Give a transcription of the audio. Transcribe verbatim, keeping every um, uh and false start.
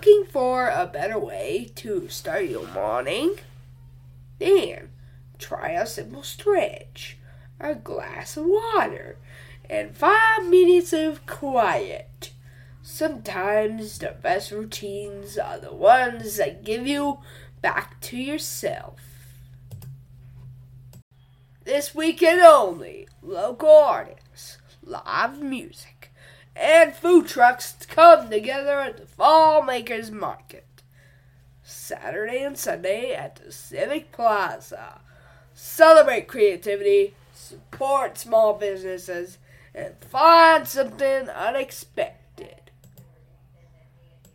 Looking for a better way to start your morning? Then try a simple stretch, a glass of water, and five minutes of quiet. Sometimes the best routines are the ones that give you back to yourself. This weekend only, local artists, live music, and food trucks come together at the Fall Makers Market. Saturday and Sunday at the Civic Plaza. Celebrate creativity, support small businesses, and find something unexpected.